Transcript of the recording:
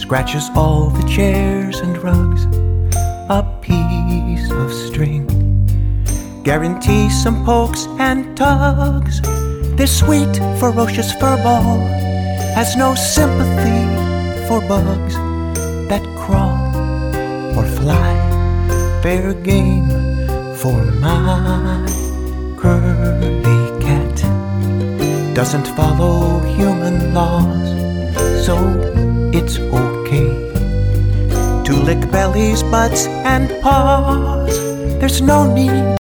scratches all the chairs and rugs, a piece of string guarantees some pokes and tugs. This sweet, ferocious furball has no sympathy for bugs that crawl or fly. Fair game for my curly cat. Doesn't follow human laws, so it's okay to lick bellies, butts, and paws. There's no need